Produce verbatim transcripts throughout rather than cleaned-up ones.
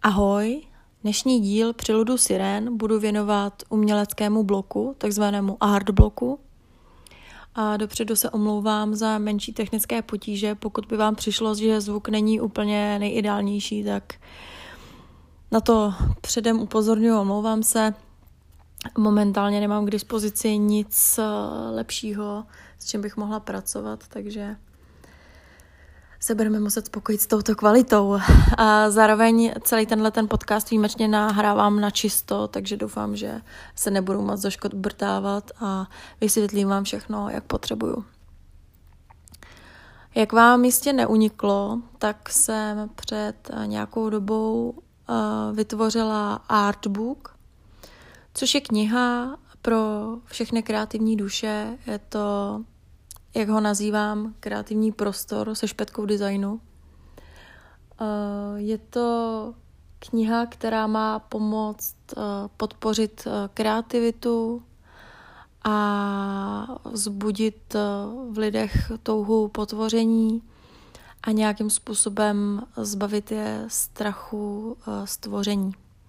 Ahoj, dnešní díl Přeludu sirén budu věnovat uměleckému bloku, takzvanému art bloku. A dopředu se omlouvám za menší technické potíže, pokud by vám přišlo, že zvuk není úplně nejideálnější, tak na to předem upozorňuji, omlouvám se. Momentálně nemám k dispozici nic lepšího, s čím bych mohla pracovat, takže se budeme muset spokojit s touto kvalitou. A zároveň celý tenhle ten podcast výjimečně nahrávám na čisto, takže doufám, že se nebudu moc zaškodbrtávat a vysvětlím vám všechno, jak potřebuju. Jak vám jistě neuniklo, tak jsem před nějakou dobou vytvořila artbook, což je kniha pro všechny kreativní duše. Je to, jak ho nazývám, kreativní prostor se špetkou designu. Je to kniha, která má pomoct podpořit kreativitu a vzbudit v lidech touhu po tvoření a nějakým způsobem zbavit je strachu z tvoření.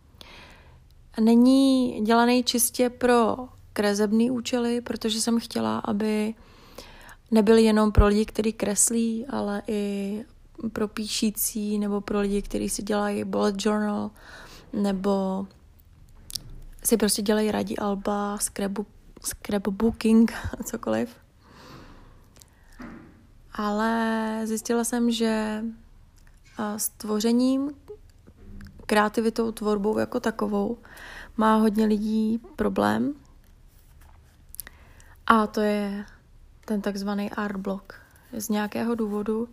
Není dělaný čistě pro kresebný účely, protože jsem chtěla, aby nebyl jenom pro lidi, kteří kreslí, ale i pro píšící nebo pro lidi, kteří si dělají bullet journal nebo si prostě dělají rádi alba, scrapbook, scrapbooking a cokoliv. Ale zjistila jsem, že s tvořením, kreativitou, tvorbou jako takovou má hodně lidí problém. A to je ten takzvaný art block. Z nějakého důvodu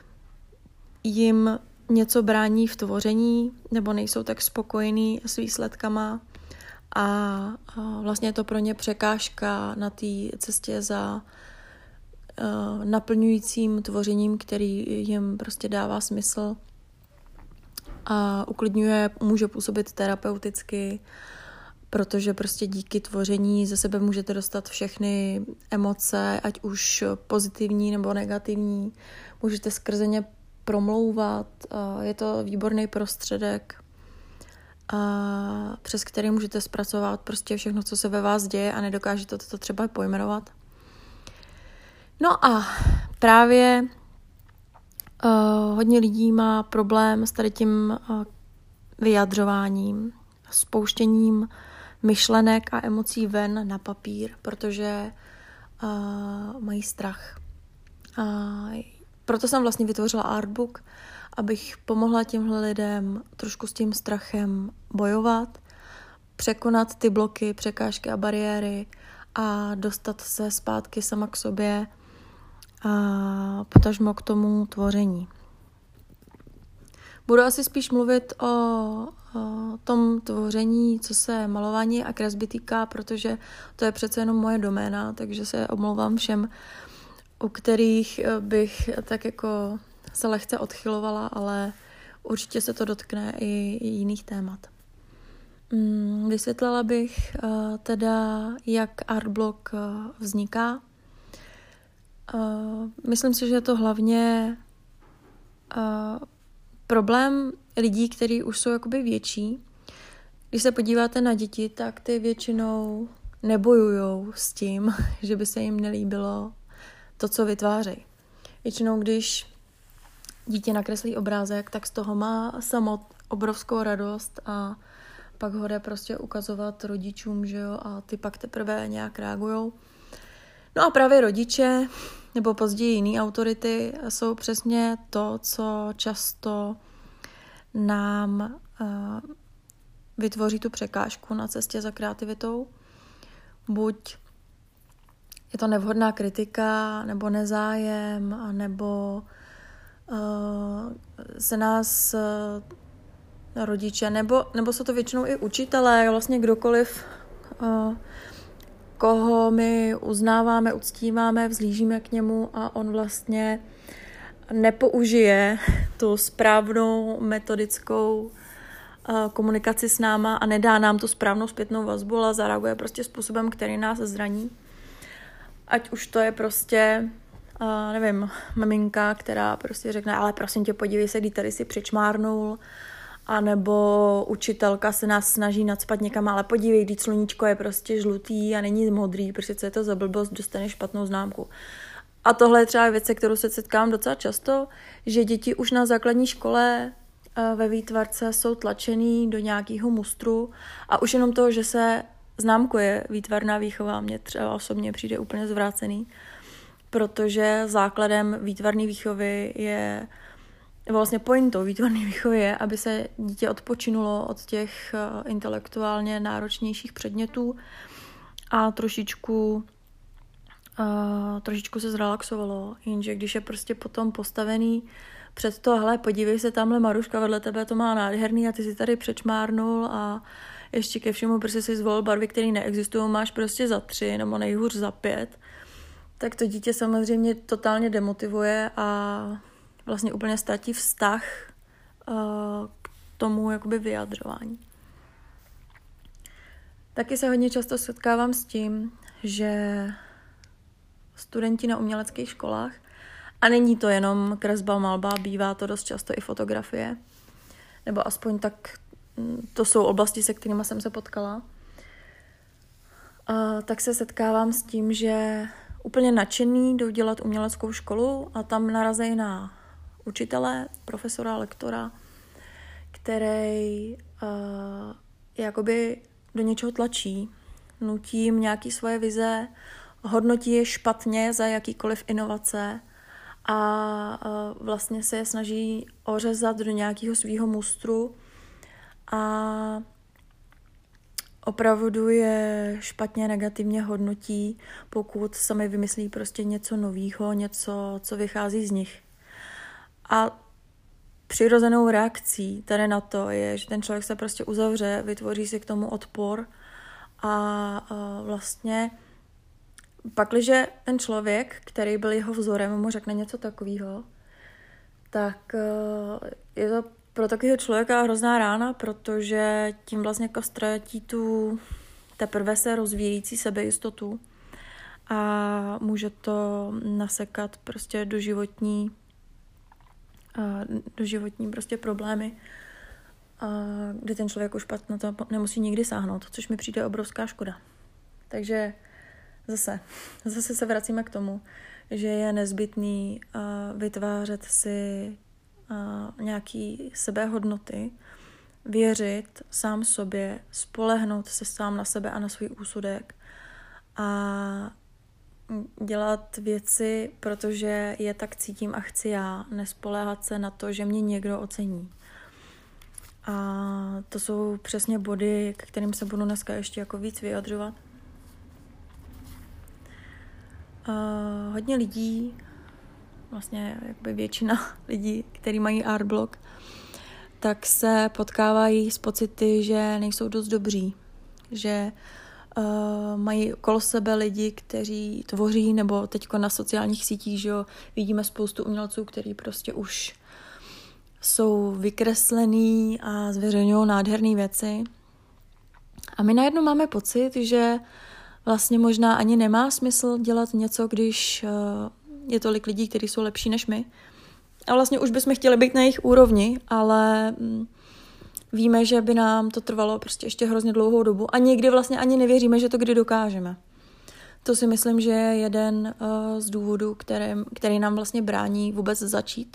jim něco brání v tvoření nebo nejsou tak spokojení s výsledkama a vlastně je to pro ně překážka na té cestě za uh, naplňujícím tvořením, který jim prostě dává smysl a uklidňuje, může působit terapeuticky, protože prostě díky tvoření ze sebe můžete dostat všechny emoce, ať už pozitivní nebo negativní. Můžete skrze ně promlouvat. Je to výborný prostředek, přes který můžete zpracovat prostě všechno, co se ve vás děje a nedokážete to třeba pojmenovat. No a právě uh, hodně lidí má problém s tady tím uh, vyjadřováním, spouštěním myšlenek a emocí ven na papír, protože uh, mají strach. Uh, proto jsem vlastně vytvořila artbook, abych pomohla těmhle lidem trošku s tím strachem bojovat, překonat ty bloky, překážky a bariéry a dostat se zpátky sama k sobě a potažmo k tomu tvoření. Budu asi spíš mluvit o, o tom tvoření, co se malování a kresby týká, protože to je přece jenom moje doména, takže se omlouvám všem, u kterých bych tak jako se lehce odchylovala, ale určitě se to dotkne i, i jiných témat. Hmm, vysvětlila bych uh, teda, jak artblock uh, vzniká. Uh, myslím si, že je to hlavně uh, problém lidí, kteří už jsou jakoby větší. Když se podíváte na děti, tak ty většinou nebojujou s tím, že by se jim nelíbilo to, co vytvářejí. Většinou, když dítě nakreslí obrázek, tak z toho má samo obrovskou radost a pak ho jde prostě ukazovat rodičům, že jo, a ty pak teprve nějak reagujou. No a právě rodiče, nebo později jiné autority, jsou přesně to, co často nám uh, vytvoří tu překážku na cestě za kreativitou. Buď je to nevhodná kritika, nebo nezájem, nebo uh, se nás uh, rodiče, nebo, nebo jsou to většinou i učitelé, vlastně kdokoliv, uh, koho my uznáváme, uctíváme, vzlížíme k němu a on vlastně nepoužije tu správnou metodickou komunikaci s náma a nedá nám tu správnou zpětnou vazbu, ale zareaguje prostě způsobem, který nás zraní. Ať už to je prostě, uh, nevím, maminka, která prostě řekne, ale prosím tě, podívej se, kdy tady si přičmárnul A nebo učitelka se nás snaží nacpat někam, ale podívej, když sluníčko je prostě žlutý a není modrý, protože co je to za blbost, dostane špatnou známku. A tohle je třeba věc, kterou se setkám docela často, že děti už na základní škole ve výtvarce jsou tlačený do nějakého mustru a už jenom toho, že se známkuje výtvarná výchova, mně třeba osobně přijde úplně zvrácený, protože základem výtvarné výchovy je, vlastně pointou výtvarné výchovy je, aby se dítě odpočinulo od těch intelektuálně náročnějších předmětů a trošičku, uh, trošičku se zrelaxovalo. Jenže když je prostě potom postavený před to, hele, podívej se, tamhle Maruška vedle tebe to má nádherný a ty si tady přečmárnul a ještě ke všemu, protože si zvolil barvy, které neexistují, máš prostě za tři nebo nejhůř za pět, tak to dítě samozřejmě totálně demotivuje a vlastně úplně ztratí vztah uh, k tomu jakoby vyjadřování. Taky se hodně často setkávám s tím, že studenti na uměleckých školách, a není to jenom kresba, malba, bývá to dost často i fotografie, nebo aspoň tak to jsou oblasti, se kterými jsem se potkala, uh, tak se setkávám s tím, že úplně nadšený jdou dělat uměleckou školu a tam narazí na učitele, profesora, lektora, který uh, jakoby do něčeho tlačí, nutí jim nějaký svoje vize, hodnotí je špatně za jakýkoliv inovace a uh, vlastně se je snaží ořezat do nějakého svého mustru a opravdu je špatně, negativně hodnotí, pokud sami vymyslí prostě něco nového, něco, co vychází z nich. A přirozenou reakcí tady na to je, že ten člověk se prostě uzavře, vytvoří si k tomu odpor a, a vlastně pakliže ten člověk, který byl jeho vzorem, mu řekne něco takového, tak je to pro takového člověka hrozná rána, protože tím vlastně jako ztratí tu teprve se rozvíjející sebejistotu a může to nasekat prostě do životní, do životní prostě problémy, kdy ten člověk už na to nemusí nikdy sáhnout, což mi přijde obrovská škoda. Takže zase, zase se vracíme k tomu, že je nezbytný vytvářet si nějaký sebehodnoty, věřit sám sobě, spolehnout se sám na sebe a na svůj úsudek a dělat věci, protože je tak cítím a chci já, nespoléhat se na to, že mě někdo ocení. A to jsou přesně body, k kterým se budu dneska ještě jako víc vyjadřovat. Uh, hodně lidí, vlastně jakoby většina lidí, kteří mají artblock, tak se potkávají s pocity, že nejsou dost dobří, že uh, mají okolo sebe lidi, kteří tvoří, nebo teďko na sociálních sítích, že jo, vidíme spoustu umělců, kteří prostě už jsou vykreslený a zveřejňují nádherné věci. A my najednou máme pocit, že vlastně možná ani nemá smysl dělat něco, když uh, je tolik lidí, kteří jsou lepší než my. A vlastně už bychom chtěli být na jejich úrovni, ale mm, víme, že by nám to trvalo prostě ještě hrozně dlouhou dobu a někdy vlastně ani nevěříme, že to kdy dokážeme. To si myslím, že je jeden uh, z důvodů, který, který nám vlastně brání vůbec začít.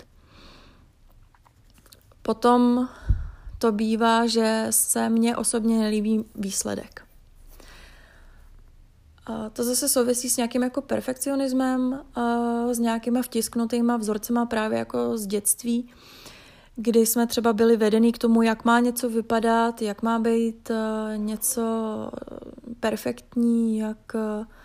Potom to bývá, že se mně osobně nelíbí výsledek. A to zase souvisí s nějakým jako perfekcionismem, s nějakýma vtisknutýma vzorcema právě jako z dětství, kdy jsme třeba byli vedení k tomu, jak má něco vypadat, jak má být něco perfektní, jak,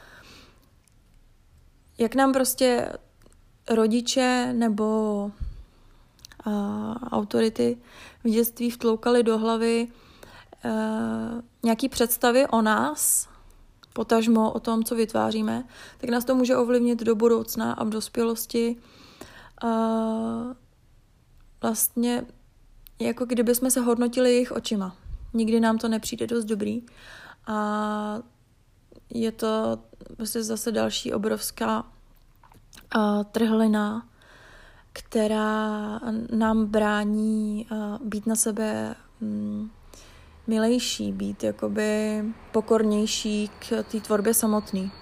jak nám prostě rodiče nebo uh, autority v dětství vtloukali do hlavy uh, nějaký představy o nás, potažmo o tom, co vytváříme, tak nás to může ovlivnit do budoucna a v dospělosti. Uh, vlastně jako kdyby jsme se hodnotili jejich očima. Nikdy nám to nepřijde dost dobrý. A je to vlastně zase další obrovská uh, trhlina, která nám brání uh, být na sebe um, milejší, být jakoby pokornější k té tvorbě samotný.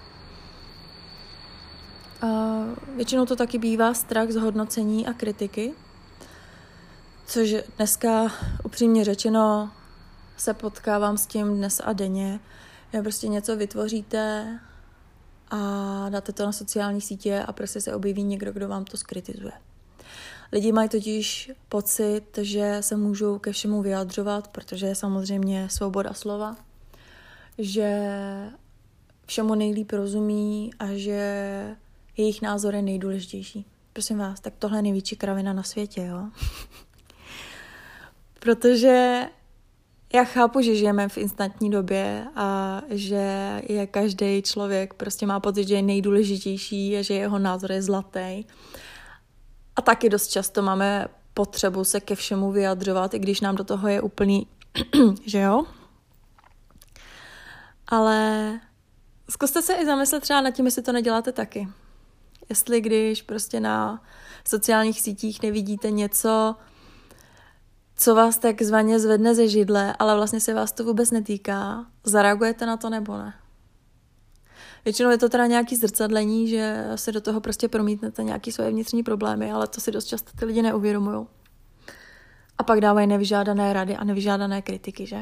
Uh, většinou to taky bývá strach z hodnocení a kritiky, což dneska upřímně řečeno se potkávám s tím dnes a denně. Já prostě něco vytvoříte a dáte to na sociální sítě a prostě se objeví někdo, kdo vám to skritizuje. Lidi mají totiž pocit, že se můžou ke všemu vyjadřovat, protože je samozřejmě svoboda slova, že všemu nejlíp rozumí a že jejich názor je nejdůležitější. Prosím vás, tak tohle je největší kravina na světě, jo? Protože já chápu, že žijeme v instantní době a že je každý člověk prostě má pocit, že je nejdůležitější a že jeho názor je zlatý. A taky dost často máme potřebu se ke všemu vyjadřovat, i když nám do toho je úplný, že jo? Ale zkuste se i zamyslet třeba nad tím, jestli to neděláte taky. Jestli když prostě na sociálních sítích nevidíte něco, co vás takzvaně zvedne ze židle, ale vlastně se vás to vůbec netýká, zareagujete na to nebo ne? Většinou je to teda nějaký zrcadlení, že se do toho prostě promítnete nějaký svoje vnitřní problémy, ale to si dost často ty lidi neuvědomují. A pak dávají nevyžádané rady a nevyžádané kritiky, že?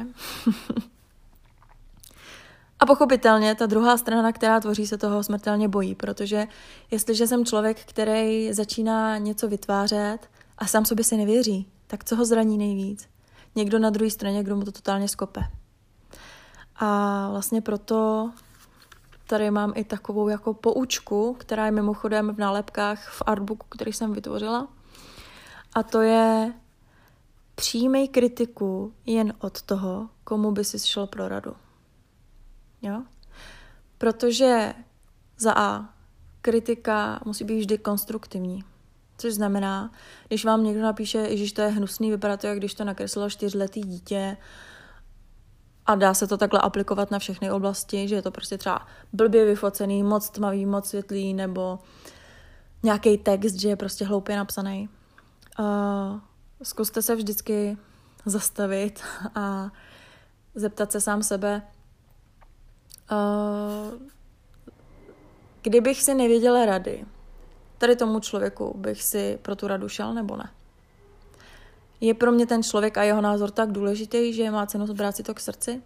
A pochopitelně ta druhá strana, která tvoří, se toho smrtelně bojí, protože jestliže jsem člověk, který začíná něco vytvářet a sám sobě si nevěří, tak co ho zraní nejvíc? Někdo na druhé straně, kdo mu to totálně skope. A vlastně proto tady mám i takovou jako poučku, která je mimochodem v nálepkách v artbooku, který jsem vytvořila. A to je přijmej kritiku jen od toho, komu by si šel pro radu. Jo? Protože za A, kritika musí být vždy konstruktivní. Což znamená, když vám někdo napíše, že to je hnusný, vypadá to, jak když to nakreslilo čtyřletý dítě a dá se to takhle aplikovat na všechny oblasti, že je to prostě třeba blbě vyfocený, moc tmavý, moc světlý, nebo nějaký text, že je prostě hloupě napsaný. Uh, zkuste se vždycky zastavit a zeptat se sám sebe, uh, kdybych si nevěděla rady, tady tomu člověku bych si pro tu radu šel nebo ne? Je pro mě ten člověk a jeho názor tak důležitý, že má cenu brát si to k srdci?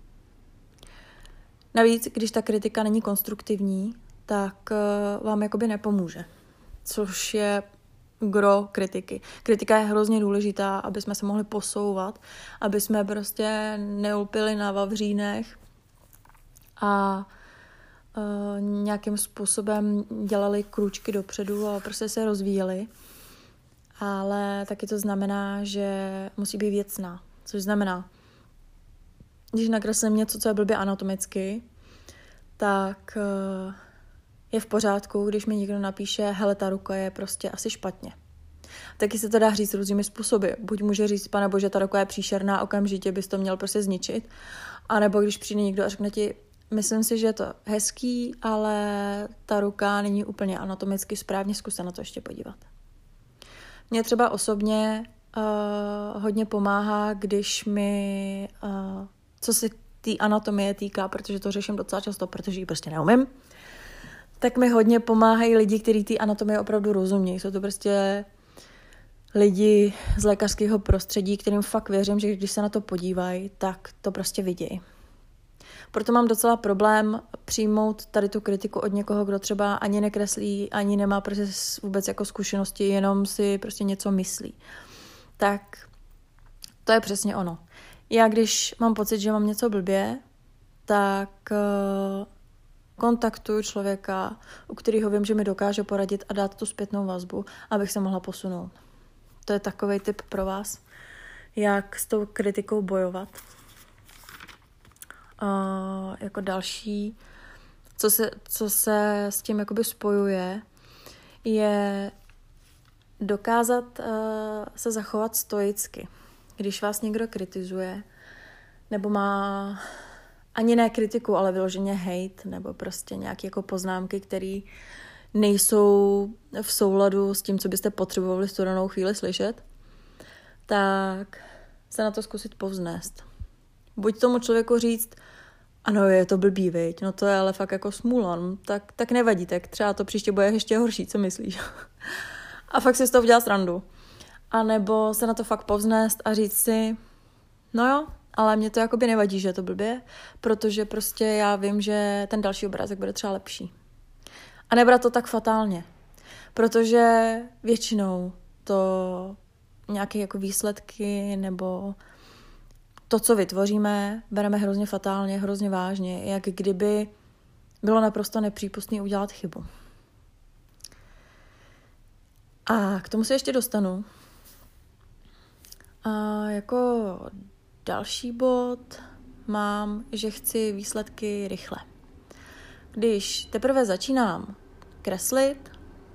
Navíc, když ta kritika není konstruktivní, tak uh, vám jakoby nepomůže. Což je gro kritiky. Kritika je hrozně důležitá, aby jsme se mohli posouvat, aby jsme prostě neulpili na vavřínech a uh, nějakým způsobem dělali krůčky dopředu a prostě se rozvíjeli. Ale taky to znamená, že musí být věcná. Což znamená, když nakreslím něco, co je blbě anatomicky, tak uh, je v pořádku, když mi někdo napíše, hele, ta ruka je prostě asi špatně. Taky se to dá říct různými způsoby. Buď může říct, pane bože, ta ruka je příšerná, okamžitě bys to měl prostě zničit. A nebo když přijde někdo a řekne ti, myslím si, že je to hezký, ale ta ruka není úplně anatomicky správně, zkuste na to ještě podívat. Mně třeba osobně uh, hodně pomáhá, když mi, uh, co se té anatomie týká, protože to řeším docela často, protože ji prostě neumím, tak mi hodně pomáhají lidi, kteří té anatomie opravdu rozumějí. Jsou to prostě lidi z lékařského prostředí, kterým fakt věřím, že když se na to podívají, tak to prostě vidějí. Proto mám docela problém přijmout tady tu kritiku od někoho, kdo třeba ani nekreslí, ani nemá prostě vůbec jako zkušenosti, jenom si prostě něco myslí. Tak to je přesně ono. Já když mám pocit, že mám něco blbě, tak uh, kontaktuju člověka, u kterého vím, že mi dokáže poradit a dát tu zpětnou vazbu, abych se mohla posunout. To je takovej tip pro vás, jak s tou kritikou bojovat. Uh, jako další, co se, co se s tím jakoby spojuje, je dokázat uh, se zachovat stoicky. Když vás někdo kritizuje, nebo má ani ne kritiku, ale vyloženě hejt, nebo prostě nějaké jako poznámky, které nejsou v souladu s tím, co byste potřebovali v tu danou chvíli slyšet, tak se na to zkusit povznést. Buď tomu člověku říct, ano, je to blbý, viď? No to je ale fakt jako smůla, no, tak, tak nevadí, tak třeba to příště bude ještě horší, co myslíš? A fakt si z toho udělá srandu. A nebo se na to fakt povznést a říct si, no jo, ale mě to jakoby nevadí, že je to blbě, protože prostě já vím, že ten další obrázek bude třeba lepší. A nebrat to tak fatálně, protože většinou to nějaké jako výsledky nebo to, co vytvoříme, bereme hrozně fatálně, hrozně vážně, jak kdyby bylo naprosto nepřípustné udělat chybu. A k tomu se ještě dostanu. A jako další bod mám, že chci výsledky rychle. Když teprve začínám kreslit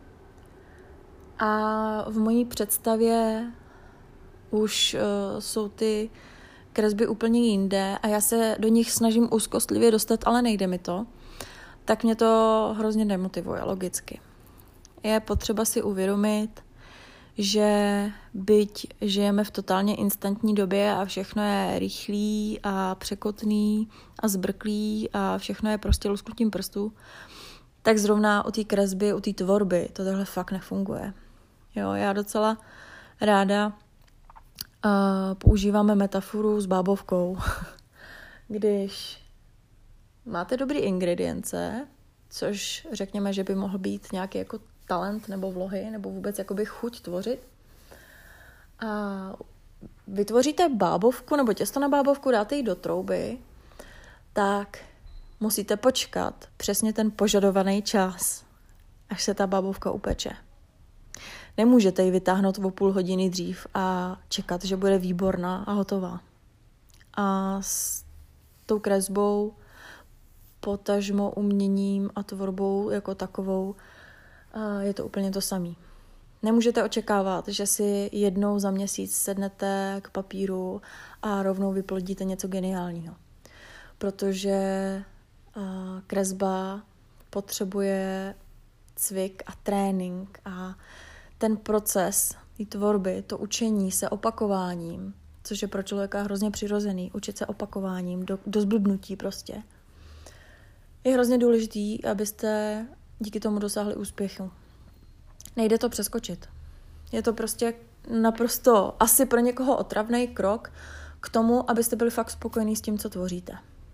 a v mojí představě už uh, jsou ty kresby úplně jinde a já se do nich snažím úzkostlivě dostat, ale nejde mi to, tak mě to hrozně demotivuje, logicky. Je potřeba si uvědomit, že byť žijeme v totálně instantní době a všechno je rychlý a překotný a zbrklý a všechno je prostě lusknutím prstů, tak zrovna u té kresby, u té tvorby to tohle fakt nefunguje. Jo, já docela ráda uh, používáme metaforu s bábovkou. Když máte dobrý ingredience, což řekněme, že by mohl být nějaký jako talent nebo vlohy, nebo vůbec jakoby chuť tvořit. A vytvoříte bábovku nebo těsto na bábovku, dáte ji do trouby, tak musíte počkat přesně ten požadovaný čas, až se ta bábovka upeče. Nemůžete ji vytáhnout o půl hodiny dřív a čekat, že bude výborná a hotová. A s tou kresbou, potažmo uměním a tvorbou jako takovou je to úplně to samé. Nemůžete očekávat, že si jednou za měsíc sednete k papíru a rovnou vyplodíte něco geniálního. Protože kresba potřebuje cvik a trénink a ten proces té tvorby, to učení se opakováním, což je pro člověka hrozně přirozený, učit se opakováním do, do zblbnutí prostě, je hrozně důležitý, abyste díky tomu dosáhli úspěchu. Nejde to přeskočit. Je to prostě naprosto asi pro někoho otravný krok k tomu, abyste byli fakt spokojení s tím, co tvoříte.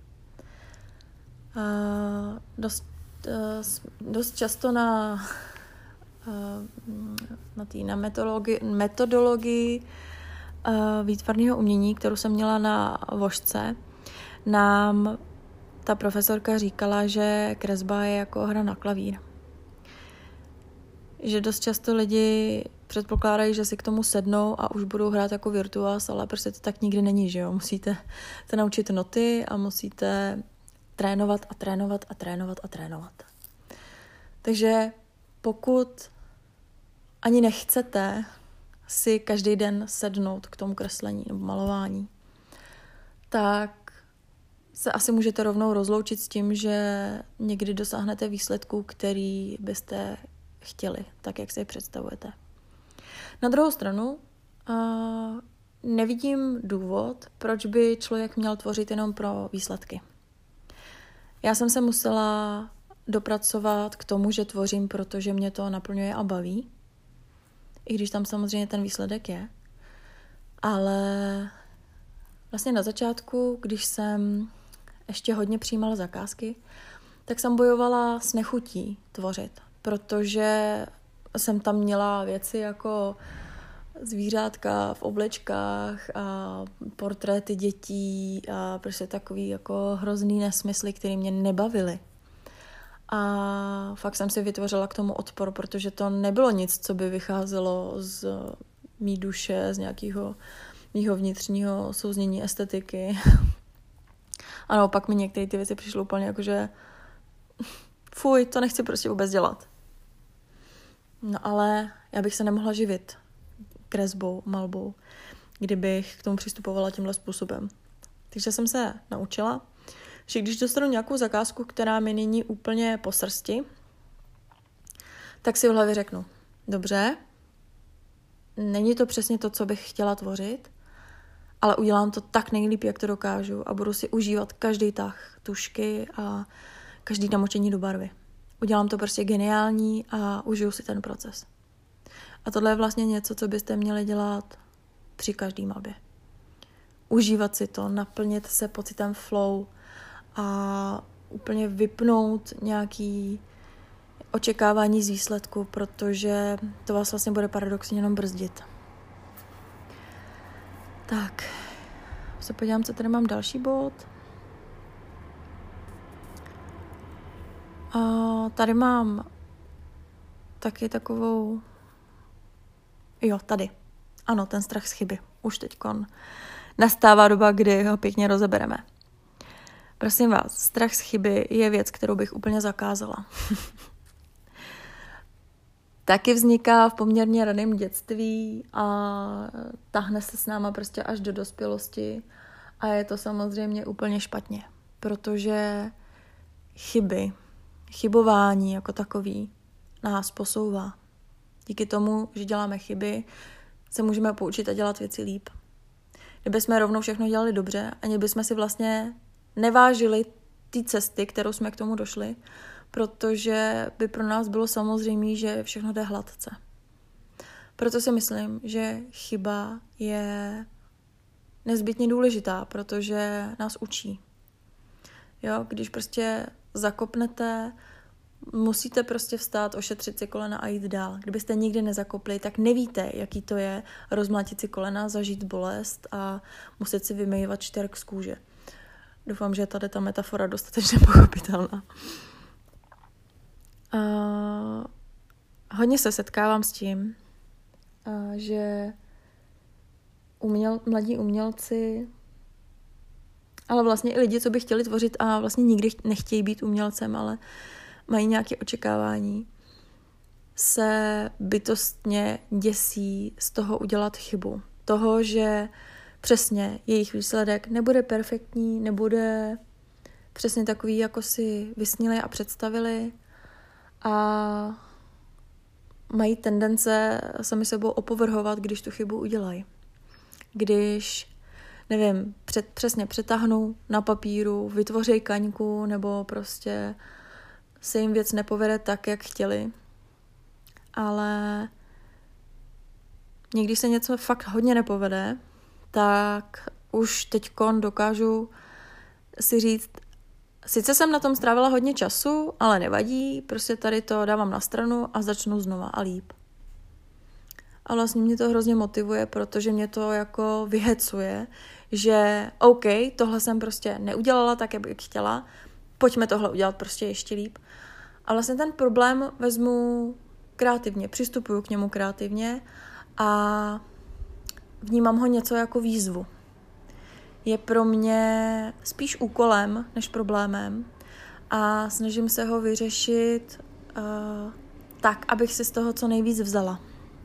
A dost, dost často na, na, tý, na metodologii, metodologii výtvarného umění, kterou jsem měla na vožce, nám ta profesorka říkala, že kresba je jako hra na klavír. Že dost často lidi předpokládají, že si k tomu sednou a už budou hrát jako virtuos, ale prostě to tak nikdy není, že jo? Musíte se naučit noty a musíte trénovat a trénovat a trénovat a trénovat. Takže pokud ani nechcete si každý den sednout k tomu kreslení nebo malování, tak se asi můžete rovnou rozloučit s tím, že někdy dosáhnete výsledků, který byste chtěli, tak jak si je představujete. Na druhou stranu uh, nevidím důvod, proč by člověk měl tvořit jenom pro výsledky. Já jsem se musela dopracovat k tomu, že tvořím, protože mě to naplňuje a baví, i když tam samozřejmě ten výsledek je. Ale vlastně na začátku, když jsem ještě hodně přijímala zakázky, tak jsem bojovala s nechutí tvořit, protože jsem tam měla věci jako zvířátka v oblečkách a portréty dětí a prostě takový jako hrozný nesmysly, které mě nebavily. A fakt jsem si vytvořila k tomu odpor, protože to nebylo nic, co by vycházelo z mý duše, z nějakého mýho vnitřního souznění estetiky. A naopak mi některé ty věci přišly úplně jako, že fuj, to nechci prostě vůbec dělat. No ale já bych se nemohla živit kresbou, malbou, kdybych k tomu přistupovala tímhle způsobem. Takže jsem se naučila, že když dostanu nějakou zakázku, která mi není úplně po srsti, tak si v hlavě řeknu, dobře, není to přesně to, co bych chtěla tvořit, ale udělám to tak nejlíp, jak to dokážu a budu si užívat každý tah tušky a každý namočení do barvy. Udělám to prostě geniální a užiju si ten proces. A tohle je vlastně něco, co byste měli dělat při každý malbě. Užívat si to, naplnit se pocitem flow a úplně vypnout nějaký očekávání z výsledku, protože to vás vlastně bude paradoxně jenom brzdit. Tak, se podívám, co tady mám další bod. A tady mám taky takovou, jo, tady. Ano, ten strach z chyby. Už teďkon nastává doba, kdy ho pěkně rozebereme. Prosím vás, strach z chyby je věc, kterou bych úplně zakázala. Taky vzniká v poměrně raném dětství a tahne se s náma prostě až do dospělosti a je to samozřejmě úplně špatně, protože chyby, chybování jako takový nás posouvá. Díky tomu, že děláme chyby, se můžeme poučit a dělat věci líp. Kdyby jsme rovnou všechno dělali dobře, ani bychom si vlastně nevážili ty cesty, kterou jsme k tomu došli, protože by pro nás bylo samozřejmé, že všechno jde hladce. Proto si myslím, že chyba je nezbytně důležitá, protože nás učí. Jo, když prostě zakopnete, musíte prostě vstát, ošetřit si kolena a jít dál. Kdybyste nikdy nezakopli, tak nevíte, jaký to je rozmlátit si kolena, zažít bolest a muset si vymývat štěrk z kůže. Doufám, že je tady ta metafora dostatečně pochopitelná. Uh, hodně se setkávám s tím, uh, že uměl, mladí umělci, ale vlastně i lidi, co by chtěli tvořit a vlastně nikdy nechtějí být umělcem, ale mají nějaké očekávání, se bytostně děsí z toho udělat chybu. Toho, že přesně jejich výsledek nebude perfektní, nebude přesně takový, jako si vysnili a představili, a mají tendence sami sebou opovrhovat, když tu chybu udělají. Když, nevím, před, přesně přetáhnou na papíru, vytvoří kaňku, nebo prostě se jim věc nepovede tak, jak chtěli. Ale někdy se něco fakt hodně nepovede, tak už teďkon dokážu si říct, sice jsem na tom strávila hodně času, ale nevadí, prostě tady to dávám na stranu a začnu znova a líp. A vlastně mě to hrozně motivuje, protože mě to jako vyhecuje, že OK, tohle jsem prostě neudělala tak, jak bych chtěla, pojďme tohle udělat prostě ještě líp. A vlastně ten problém vezmu kreativně, přistupuju k němu kreativně a vnímám ho něco jako výzvu. Je pro mě spíš úkolem než problémem a snažím se ho vyřešit uh, tak, abych si z toho co nejvíc vzala.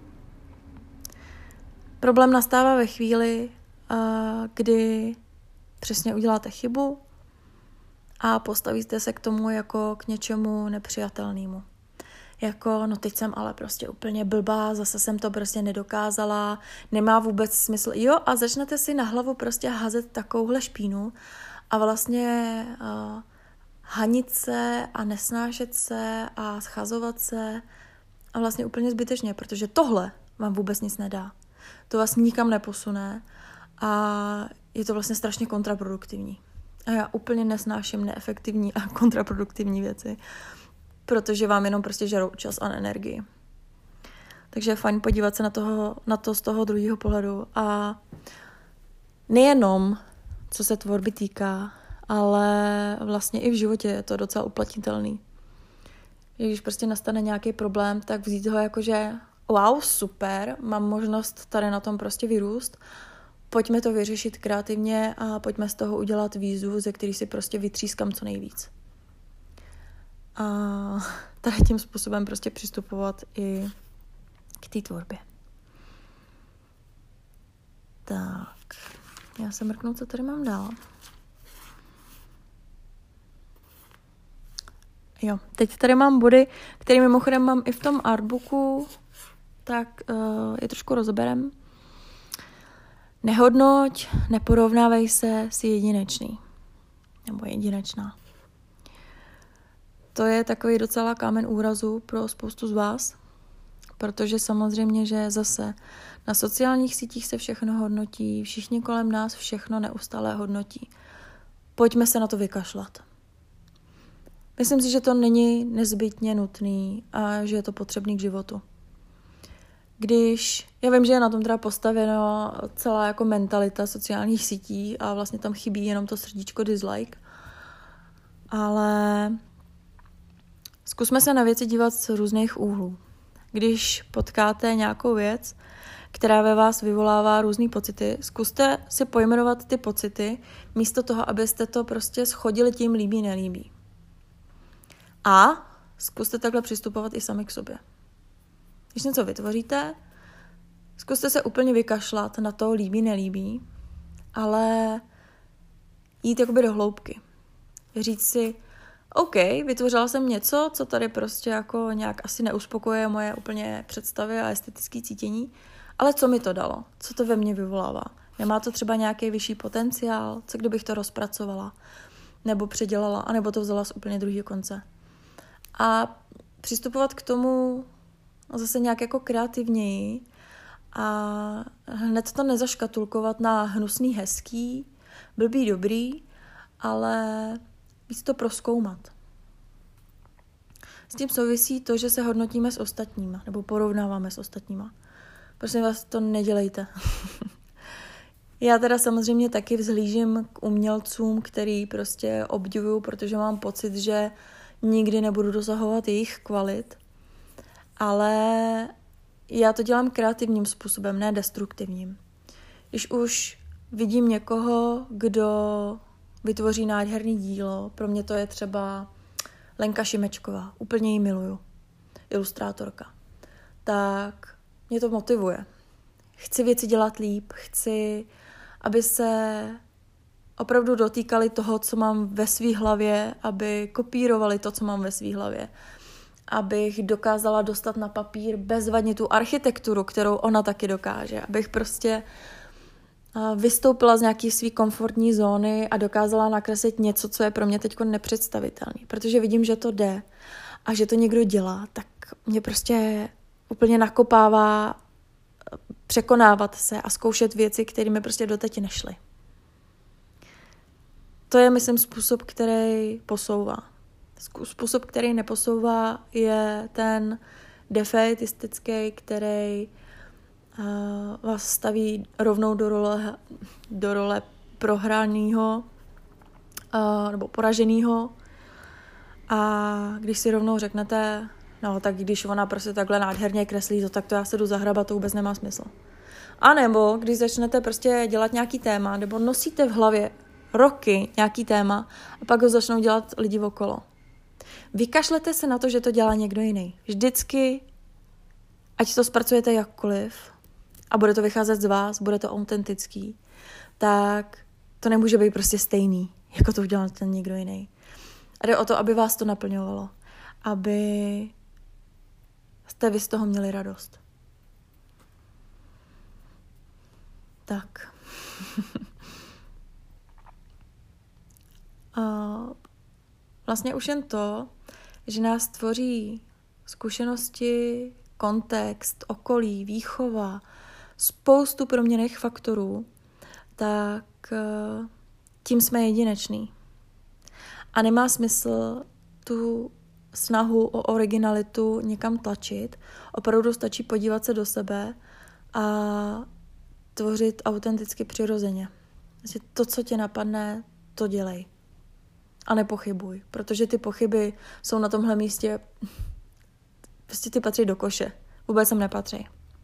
Problém nastává ve chvíli, uh, kdy přesně uděláte chybu a postavíte se k tomu jako k něčemu nepřijatelnému. Jako, no teď jsem ale prostě úplně blbá, zase jsem to prostě nedokázala, nemá vůbec smysl. Jo, a začnete si na hlavu prostě házet takovouhle špínu a vlastně uh, hanit se a nesnášet se a schazovat se a vlastně úplně zbytečně, protože tohle vám vůbec nic nedá. To vás nikam neposune a je to vlastně strašně kontraproduktivní. A já úplně nesnáším neefektivní a kontraproduktivní věci, protože vám jenom prostě žerou čas a energii. Takže je fajn podívat se na, toho, na to z toho druhého pohledu a nejenom, co se tvorby týká, ale vlastně i v životě je to docela uplatnitelný. Když prostě nastane nějaký problém, tak vzít ho jako, že wow, super, mám možnost tady na tom prostě vyrůst, pojďme to vyřešit kreativně a pojďme z toho udělat výzvu, ze který si prostě vytřískám co nejvíc. A tady tím způsobem prostě přistupovat i k té tvorbě. Tak, já se mrknu, co tady mám dál. Jo, teď tady mám body, které mimochodem mám i v tom artbooku, tak uh, je trošku rozeberem. Nehodnoť, neporovnávej se, jsi jedinečný. Nebo jedinečná. To je takový docela kámen úrazu pro spoustu z vás, protože samozřejmě, že zase na sociálních sítích se všechno hodnotí, všichni kolem nás všechno neustále hodnotí. Pojďme se na to vykašlat. Myslím si, že to není nezbytně nutný a že je to potřebný k životu. Když, já vím, že je na tom teda postaveno celá jako mentalita sociálních sítí a vlastně tam chybí jenom to srdíčko dislike, ale zkusme se na věci dívat z různých úhlů. Když potkáte nějakou věc, která ve vás vyvolává různý pocity, zkuste si pojmenovat ty pocity, místo toho, abyste to prostě shodili tím líbí, nelíbí. A zkuste takhle přistupovat i sami k sobě. Když něco vytvoříte, zkuste se úplně vykašlat na to líbí, nelíbí, ale jít jakoby do hloubky. Říct si, OK, vytvořila jsem něco, co tady prostě jako nějak asi neuspokojuje moje úplně představy a estetické cítění, ale co mi to dalo? Co to ve mně vyvolává? Nemá to třeba nějaký vyšší potenciál? Co kdybych to rozpracovala? Nebo předělala? A nebo to vzala z úplně druhého konce? A přistupovat k tomu zase nějak jako kreativněji a hned to nezaškatulkovat na hnusný, hezký, blbý, dobrý, ale víc to prozkoumat. S tím souvisí to, že se hodnotíme s ostatníma, nebo porovnáváme s ostatníma. Prosím vás, to nedělejte. Já teda samozřejmě taky vzhlížím k umělcům, který prostě obdivuju, protože mám pocit, že nikdy nebudu dosahovat jejich kvalit, ale já to dělám kreativním způsobem, ne destruktivním. Když už vidím někoho, kdo vytvoří nádherný dílo, pro mě to je třeba Lenka Šimečková, úplně ji miluju, ilustrátorka, tak mě to motivuje. Chci věci dělat líp, chci, aby se opravdu dotýkali toho, co mám ve své hlavě, aby kopírovali to, co mám ve své hlavě. Abych dokázala dostat na papír bezvadně tu architekturu, kterou ona taky dokáže. Abych prostě vystoupila z nějaké své komfortní zóny a dokázala nakreslit něco, co je pro mě teď nepředstavitelné. Protože vidím, že to jde a že to někdo dělá, tak mě prostě úplně nakopává překonávat se a zkoušet věci, které mi prostě doteď nešly. To je, myslím, způsob, který posouvá. Způsob, který neposouvá, je ten defeitistický, který uh, vás staví rovnou do role, do role prohraného uh, nebo poraženého. A když si rovnou řeknete, no tak když ona prostě takhle nádherně kreslí to, tak to já se jdu zahrabat, to vůbec nemá smysl. A nebo když začnete prostě dělat nějaký téma, nebo nosíte v hlavě roky nějaký téma a pak ho začnou dělat lidi okolo. Vykašlete se na to, že to dělá někdo jiný. Vždycky, ať to zpracujete jakkoliv a bude to vycházet z vás, bude to autentický, tak to nemůže být prostě stejný, jako to udělal ten někdo jiný. A jde o to, aby vás to naplňovalo. Aby jste vy z toho měli radost. Tak. A vlastně už jen to, že nás tvoří zkušenosti, kontext, okolí, výchova, spoustu proměnných faktorů, tak tím jsme jedineční. A nemá smysl tu snahu o originalitu někam tlačit. Opravdu stačí podívat se do sebe a tvořit autenticky přirozeně. To, co tě napadne, to dělej. A nepochybuj, protože ty pochyby jsou na tomhle místě, prostě ty patří do koše. Vůbec sem nepatří.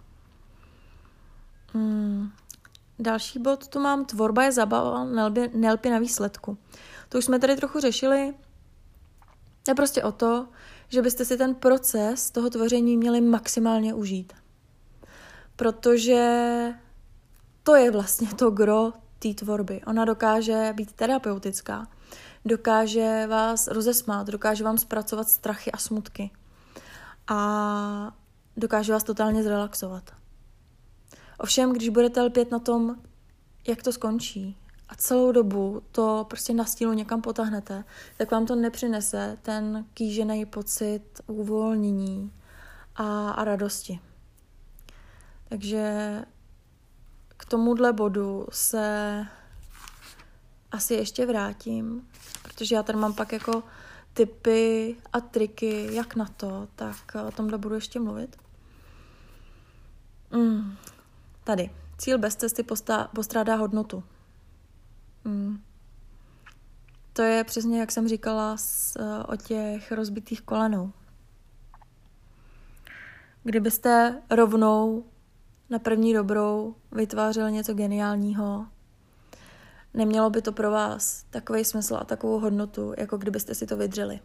Hmm. Další bod tu mám, tvorba je zabava, nelpě na výsledku. To už jsme tady trochu řešili. Je prostě o to, že byste si ten proces toho tvoření měli maximálně užít. Protože to je vlastně to gro té tvorby. Ona dokáže být terapeutická. dokáže vás rozesmát, dokáže vám zpracovat strachy a smutky a dokáže vás totálně zrelaxovat. Ovšem, když budete lpět na tom, jak to skončí a celou dobu to prostě na stílu někam potáhnete, tak vám to nepřinese ten kýžený pocit uvolnění a, a radosti. Takže k tomuhle bodu se asi ještě vrátím, protože já tady mám pak jako tipy a triky, jak na to, tak o tomhle budu ještě mluvit. Mm, tady. Cíl bez cesty postá, postrádá hodnotu. Mm. To je přesně, jak jsem říkala, s, o těch rozbitých kolenou. Kdybyste rovnou na první dobrou vytvářel něco geniálního, nemělo by to pro vás takový smysl a takovou hodnotu, jako kdybyste si to vydřeli.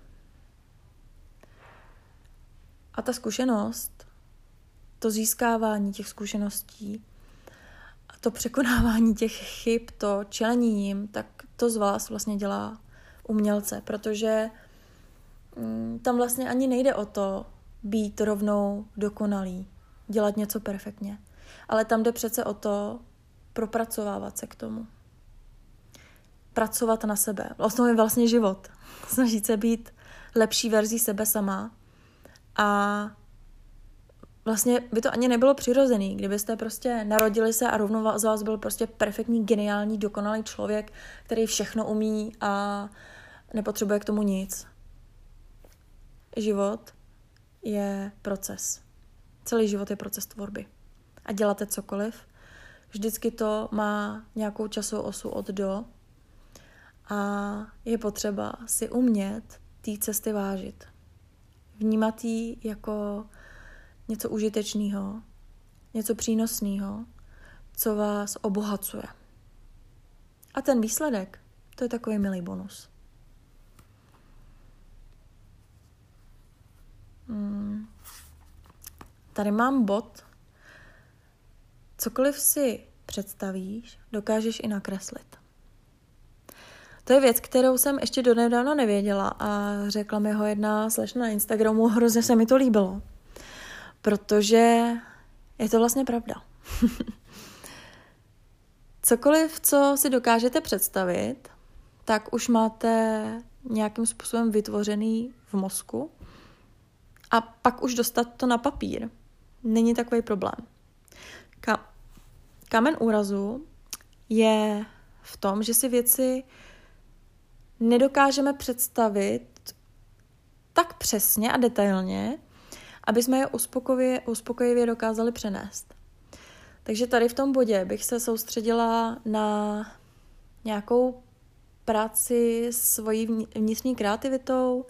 A ta zkušenost, to získávání těch zkušeností a to překonávání těch chyb, to čelení jim, tak to z vás vlastně dělá umělce, protože mm, tam vlastně ani nejde o to být rovnou dokonalý, dělat něco perfektně, ale tam jde přece o to propracovávat se k tomu. Pracovat na sebe. Vlastně je vlastně život. Snažit se být lepší verzí sebe sama a vlastně by to ani nebylo přirozený, kdybyste prostě narodili se a rovnou z vás byl prostě perfektní, geniální, dokonalý člověk, který všechno umí a nepotřebuje k tomu nic. Život je proces. Celý život je proces tvorby. A děláte cokoliv, vždycky to má nějakou časovou osu od do a je potřeba si umět té cesty vážit. Vnímat ji jako něco užitečného, něco přínosného, co vás obohacuje. A ten výsledek, to je takový milý bonus. Hmm. Tady mám bod. Cokoliv si představíš, dokážeš i nakreslit. To je věc, kterou jsem ještě donedávna nevěděla a řekla mi ho jedna slečna na Instagramu, hrozně se mi to líbilo. Protože je to vlastně pravda. Cokoliv, co si dokážete představit, tak už máte nějakým způsobem vytvořený v mozku a pak už dostat to na papír není takový problém. Ka- kámen úrazu je v tom, že si věci nedokážeme představit tak přesně a detailně, aby jsme je uspokojivě, uspokojivě dokázali přenést. Takže tady v tom bodě bych se soustředila na nějakou práci s svojí vnitřní kreativitou,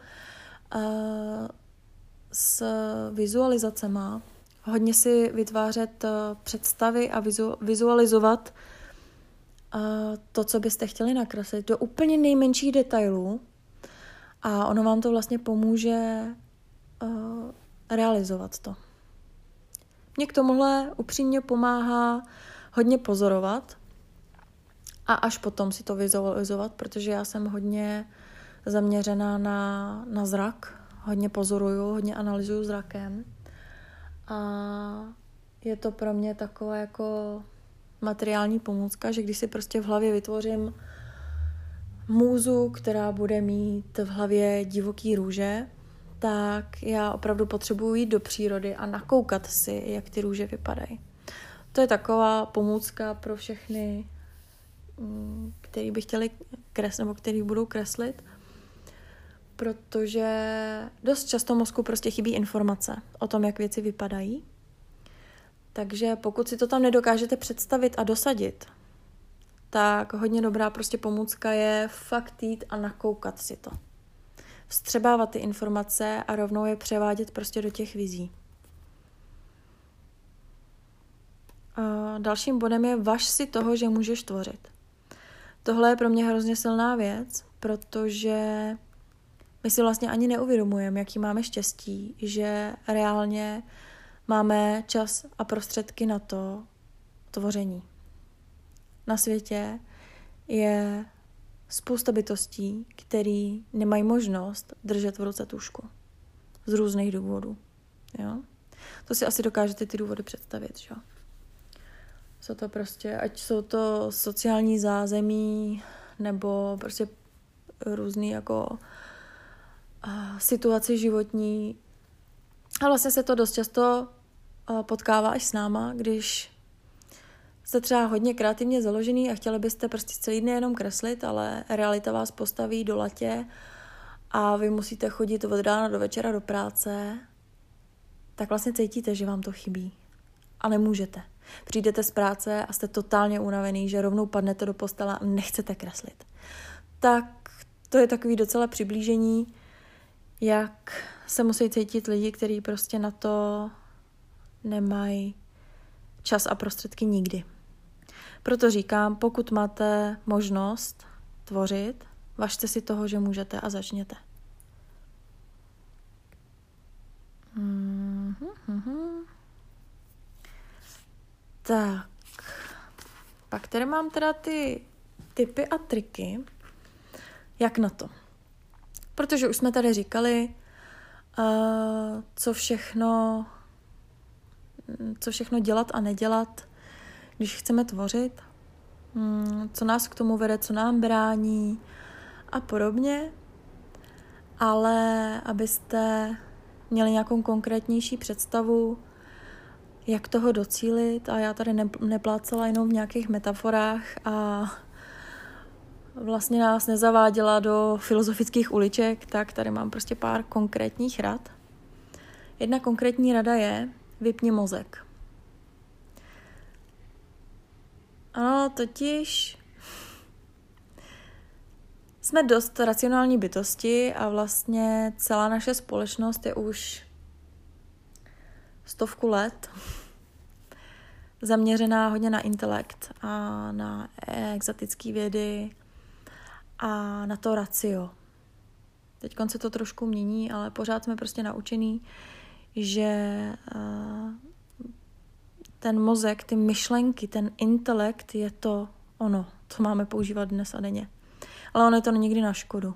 s vizualizacema, hodně si vytvářet představy a vizualizovat to, co byste chtěli nakreslit, do úplně nejmenších detailů a ono vám to vlastně pomůže realizovat to. Mně k tomuhle upřímně pomáhá hodně pozorovat a až potom si to vizualizovat, protože já jsem hodně zaměřená na, na zrak, hodně pozoruju, hodně analyzuju zrakem a je to pro mě taková jako materiální pomůcka, že když si prostě v hlavě vytvořím můzu, která bude mít v hlavě divoký růže, tak já opravdu potřebuji jít do přírody a nakoukat si, jak ty růže vypadají. To je taková pomůcka pro všechny, který by chtěli kreslit, nebo který budou kreslit, protože dost často mozku prostě chybí informace o tom, jak věci vypadají. Takže pokud si to tam nedokážete představit a dosadit, tak hodně dobrá prostě pomůcka je fakt jít a nakoukat si to. Vstřebávat ty informace a rovnou je převádět prostě do těch vizí. A dalším bodem je važ si toho, že můžeš tvořit. Tohle je pro mě hrozně silná věc, protože my si vlastně ani neuvědomujeme, jaký máme štěstí, že reálně máme čas a prostředky na to tvoření. Na světě je spousta bytostí, který nemají možnost držet v ruce tužku. Z různých důvodů. Jo? To si asi dokážete ty důvody představit, že? Jsou to prostě, ať jsou to sociální zázemí, nebo prostě různý jako uh, situace životní. A vlastně se to dost často uh, potkává až s náma, když jste třeba hodně kreativně založený a chtěli byste prostě celý den jenom kreslit, ale realita vás postaví do latě a vy musíte chodit od rána do večera do práce, tak vlastně cítíte, že vám to chybí. A nemůžete. Přijdete z práce a jste totálně unavený, že rovnou padnete do postele a nechcete kreslit. Tak to je takový docela přiblížení, jak se musí cítit lidi, kteří prostě na to nemají čas a prostředky nikdy. Proto říkám, pokud máte možnost tvořit, važte si toho, že můžete a začněte. Mm-hmm. Tak, pak tady mám teda ty tipy a triky, jak na to. Protože už jsme tady říkali, uh, co všechno, co všechno dělat a nedělat, když chceme tvořit, um, co nás k tomu vede, co nám brání a podobně. Ale abyste měli nějakou konkrétnější představu, jak toho docílit, a já tady neplácela jenom v nějakých metaforách a vlastně nás nezaváděla do filozofických uliček, tak tady mám prostě pár konkrétních rad. Jedna konkrétní rada je, vypni mozek. Ano, totiž jsme dost racionální bytosti a vlastně celá naše společnost je už stovku let zaměřená hodně na intelekt a na exotické vědy a na to racio. Teď se to trošku mění, ale pořád jsme prostě naučení, že ten mozek, ty myšlenky, ten intelekt je to ono, co máme používat dnes a denně. Ale ono je to někdy na škodu.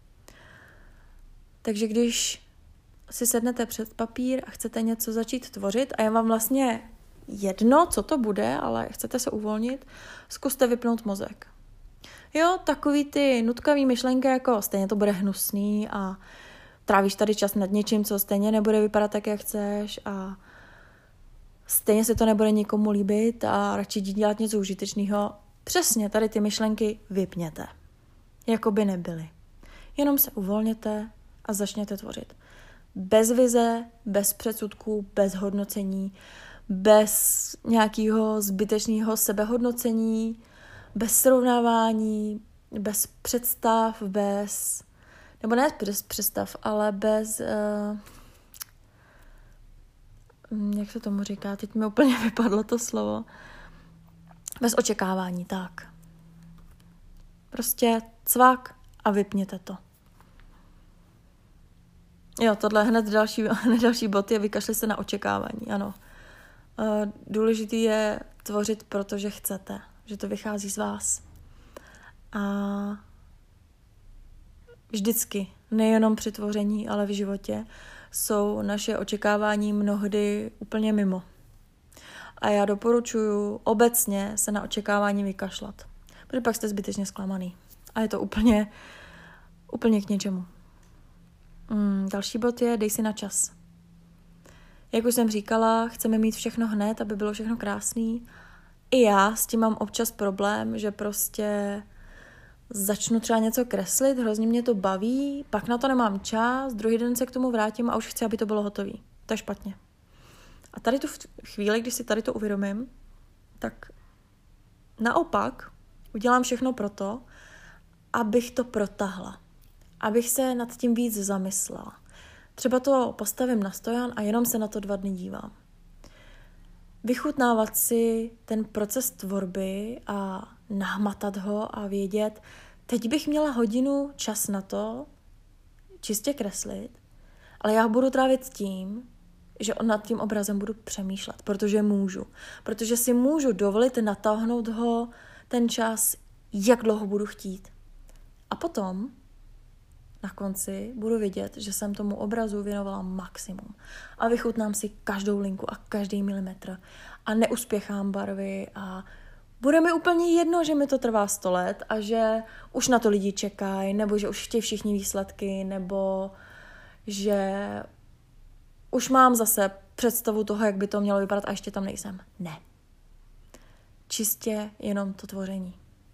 Takže když si sednete před papír a chcete něco začít tvořit a je vám vlastně jedno, co to bude, ale chcete se uvolnit, zkuste vypnout mozek. Jo, takový ty nutkavý myšlenky, jako stejně to bude hnusný a trávíš tady čas nad něčím, co stejně nebude vypadat tak, jak chceš a stejně se to nebude nikomu líbit a radši dělat něco užitečného. Přesně tady ty myšlenky vypněte. Jako by nebyly. Jenom se uvolněte a začněte tvořit. Bez vize, bez předsudků, bez hodnocení, bez nějakého zbytečného sebehodnocení, bez srovnávání, bez představ, bez, nebo ne bez představ, ale bez, uh, jak se tomu říká, teď mi úplně vypadlo to slovo, bez očekávání, tak. Prostě cvak a vypněte to. Jo, tohle hned další, hned další bod je vykašli se na očekávání, ano. Uh, důležitý je tvořit, protože chcete, že to vychází z vás. A vždycky, nejenom při tvoření, ale v životě, jsou naše očekávání mnohdy úplně mimo. A já doporučuji obecně se na očekávání vykašlat, protože pak jste zbytečně zklamaný. A je to úplně, úplně k něčemu. Mm, další bod je, dej si na čas. Jak už jsem říkala, chceme mít všechno hned, aby bylo všechno krásný. I já s tím mám občas problém, že prostě začnu třeba něco kreslit, hrozně mě to baví, pak na to nemám čas, druhý den se k tomu vrátím a už chci, aby to bylo hotové. To je špatně. A tady tu chvíli, když si tady to uvědomím, tak naopak udělám všechno proto, abych to protahla. Abych se nad tím víc zamyslela. Třeba to postavím na stojan a jenom se na to dva dny dívám. Vychutnávat si ten proces tvorby a nahmatat ho a vědět, teď bych měla hodinu čas na to čistě kreslit, ale já budu trávit tím, že nad tím obrazem budu přemýšlet, protože můžu. Protože si můžu dovolit natáhnout ho ten čas, jak dlouho budu chtít. A potom na konci budu vidět, že jsem tomu obrazu věnovala maximum. A vychutnám si každou linku a každý milimetr. A neuspěchám barvy a bude mi úplně jedno, že mi to trvá sto let a že už na to lidi čekají, nebo že už chtějí všichni výsledky, nebo že už mám zase představu toho, jak by to mělo vypadat a ještě tam nejsem. Ne. Čistě jenom to tvoření.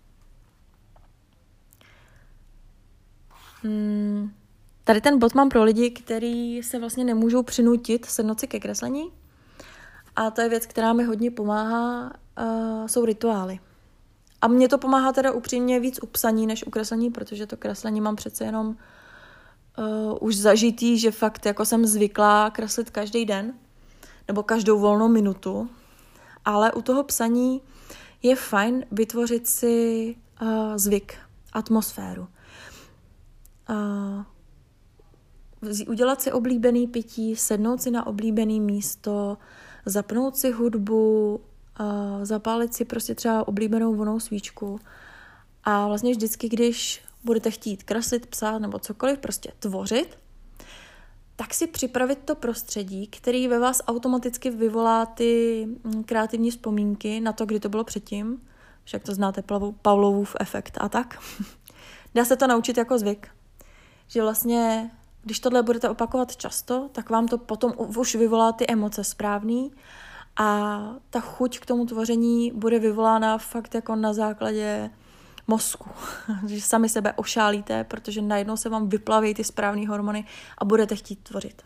Hmm. Tady ten bod mám pro lidi, kteří se vlastně nemůžou přinutit sednout si ke kreslení. A to je věc, která mi hodně pomáhá, uh, jsou rituály. A mně to pomáhá teda upřímně víc u psaní než u kreslení, protože to kreslení mám přece jenom uh, už zažitý, že fakt jako jsem zvyklá kreslit každý den, nebo každou volnou minutu. Ale u toho psaní je fajn vytvořit si uh, zvyk, atmosféru. Uh, udělat si oblíbený pití, sednout si na oblíbený místo, zapnout si hudbu, uh, zapálit si prostě třeba oblíbenou vonou svíčku a vlastně vždycky, když budete chtít kreslit, psát nebo cokoliv, prostě tvořit, tak si připravit to prostředí, který ve vás automaticky vyvolá ty kreativní vzpomínky na to, kdy to bylo předtím, však to znáte, Pavlovův efekt a tak. Dá se to naučit jako zvyk, že vlastně, když tohle budete opakovat často, tak vám to potom už vyvolá ty emoce správný a ta chuť k tomu tvoření bude vyvolána fakt jako na základě mozku. Že sami sebe ošálíte, protože najednou se vám vyplaví ty správné hormony a budete chtít tvořit.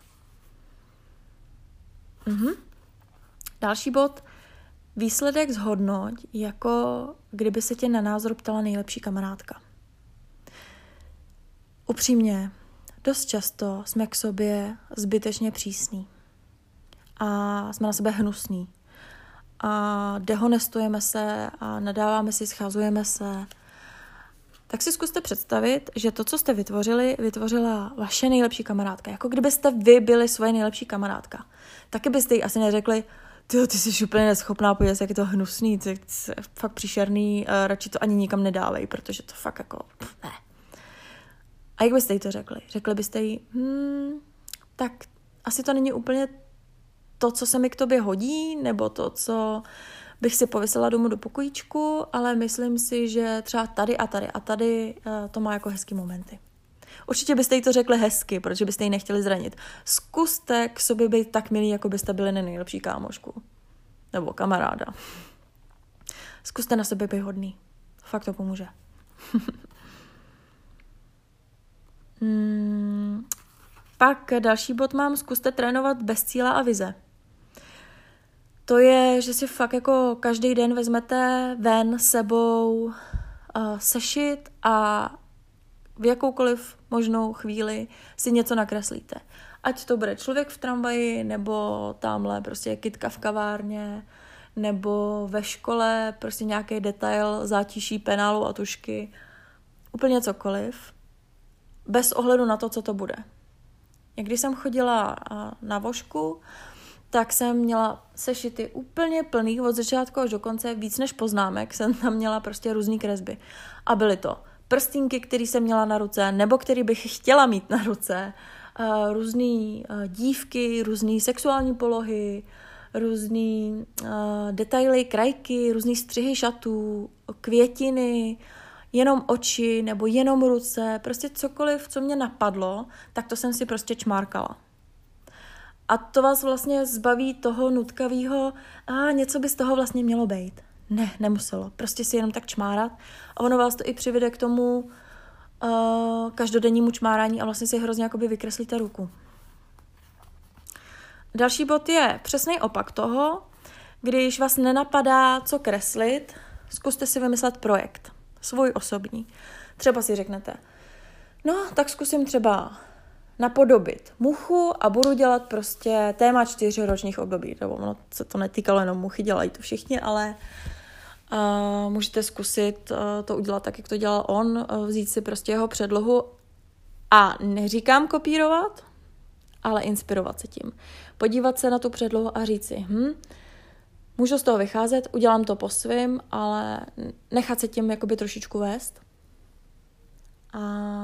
Mhm. Další bod. Výsledek zhodnoť, jako kdyby se tě na názor ptala nejlepší kamarádka. Upřímně, dost často jsme k sobě zbytečně přísní a jsme na sebe hnusní a dehonestujeme se a nadáváme si, schazujeme se. Tak si zkuste představit, že to, co jste vytvořili, vytvořila vaše nejlepší kamarádka. Jako kdybyste vy byli svoje nejlepší kamarádka. Taky byste jí asi neřekli, ty, ty jsi úplně neschopná, podívej se, jak je to hnusný, ty jsi fakt příšerný, radši to ani nikam nedávej, protože to fakt jako, pff, ne. A jak byste jí to řekli? Řekli byste jí, hmm, tak asi to není úplně to, co se mi k tobě hodí, nebo to, co bych si povisela domů do pokojíčku, ale myslím si, že třeba tady a tady a tady uh, to má jako hezký momenty. Určitě byste jí to řekli hezky, protože byste jí nechtěli zranit. Zkuste k sobě být tak milí, jako byste byli na nejlepší kámošku. Nebo kamaráda. Zkuste na sebe být hodný. Fakt to pomůže. hmm, pak další bod mám, zkuste trénovat bez cíle a vize. To je, že si fakt jako každý den vezmete ven sebou uh, sešit a v jakoukoliv možnou chvíli si něco nakreslíte. Ať to bude člověk v tramvaji, nebo tamhle prostě kytka v kavárně, nebo ve škole prostě nějaký detail zátiší penálu a tušky. Úplně cokoliv. Bez ohledu na to, co to bude. Když jsem chodila na vošku, tak jsem měla sešity úplně plný od začátku až do konce, víc než poznámek, jsem tam měla prostě různý kresby. A byly to prstínky, které jsem měla na ruce, nebo které bych chtěla mít na ruce, uh, různý uh, dívky, různý sexuální polohy, různý uh, detaily, krajky, různý střihy šatů, květiny, jenom oči nebo jenom ruce, prostě cokoliv, co mě napadlo, tak to jsem si prostě čmárkala. A to vás vlastně zbaví toho nutkavého, a něco by z toho vlastně mělo být. Ne, nemuselo. Prostě si jenom tak čmárat. A ono vás to i přivede k tomu uh, každodennímu čmárání a vlastně si hrozně jakoby vykreslíte ruku. Další bod je přesný opak toho, když vás nenapadá, co kreslit, zkuste si vymyslet projekt. Svůj osobní. Třeba si řeknete, no, tak zkusím třeba napodobit muchu a budu dělat prostě téma čtyřročních období. Nebo no, se to netýkalo jenom muchy, dělají to všichni, ale uh, můžete zkusit uh, to udělat tak, jak to dělal on, uh, vzít si prostě jeho předlohu a neříkám kopírovat, ale inspirovat se tím. Podívat se na tu předlohu a říct si, hm, můžu z toho vycházet, udělám to po svým, ale nechat se tím jakoby trošičku vést. A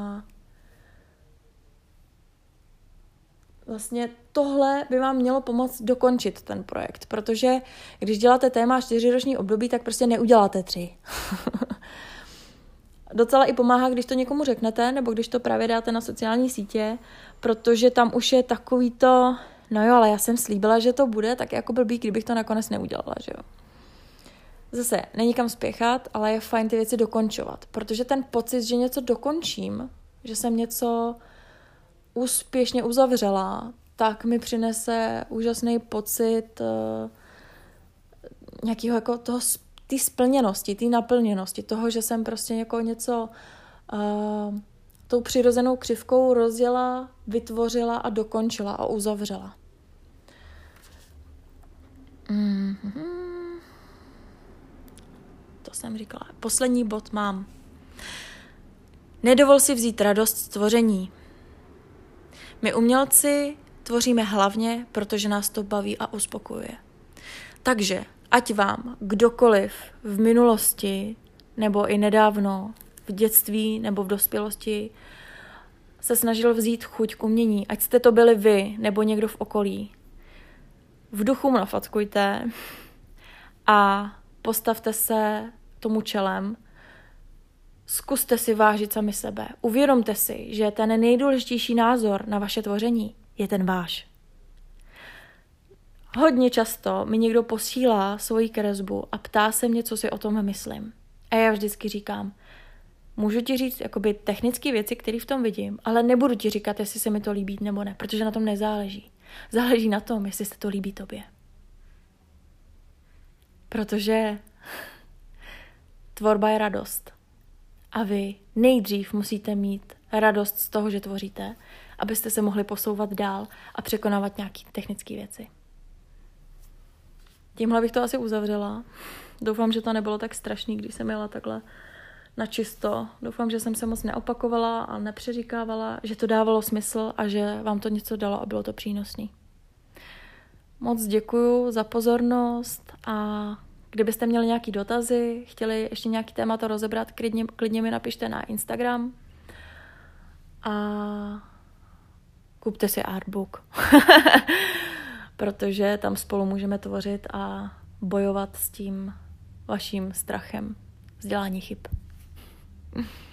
vlastně tohle by vám mělo pomoct dokončit ten projekt, protože když děláte téma čtyřiroční období, tak prostě neuděláte tři. Docela i pomáhá, když to někomu řeknete, nebo když to právě dáte na sociální sítě, protože tam už je takový to, no jo, ale já jsem slíbila, že to bude, tak jako blbý, kdybych to nakonec neudělala, že jo. Zase, není kam spěchat, ale je fajn ty věci dokončovat, protože ten pocit, že něco dokončím, že jsem něco úspěšně uzavřela, tak mi přinese úžasný pocit uh, nějakého jako toho, té splněnosti, té naplněnosti, toho, že jsem prostě jako něco uh, tou přirozenou křivkou rozjela, vytvořila a dokončila a uzavřela. Mm-hmm. To jsem říkala. Poslední bod mám. Nedovol si vzít radost z tvoření. My umělci tvoříme hlavně, protože nás to baví a uspokojuje. Takže ať vám kdokoliv v minulosti nebo i nedávno, v dětství nebo v dospělosti se snažil vzít chuť k umění, ať jste to byli vy nebo někdo v okolí, v duchu nafackujte a postavte se tomu čelem, zkuste si vážit sami sebe. Uvědomte si, že ten nejdůležitější názor na vaše tvoření je ten váš. Hodně často mi někdo posílá svoji kresbu a ptá se mě, co si o tom myslím. A já vždycky říkám, můžu ti říct jakoby technické věci, které v tom vidím, ale nebudu ti říkat, jestli se mi to líbí nebo ne, protože na tom nezáleží. Záleží na tom, jestli se to líbí tobě. Protože tvorba je radost. A vy nejdřív musíte mít radost z toho, že tvoříte, abyste se mohli posouvat dál a překonávat nějaké technické věci. Tímhle bych to asi uzavřela. Doufám, že to nebylo tak strašný, když jsem jela takhle na čisto. Doufám, že jsem se moc neopakovala a nepřeříkávala, že to dávalo smysl a že vám to něco dalo a bylo to přínosný. Moc děkuju za pozornost a kdybyste měli nějaké dotazy, chtěli ještě nějaký témata rozebrat, klidně, klidně mi napište na Instagram a kupte si artbook, protože tam spolu můžeme tvořit a bojovat s tím vaším strachem z dělání chyb.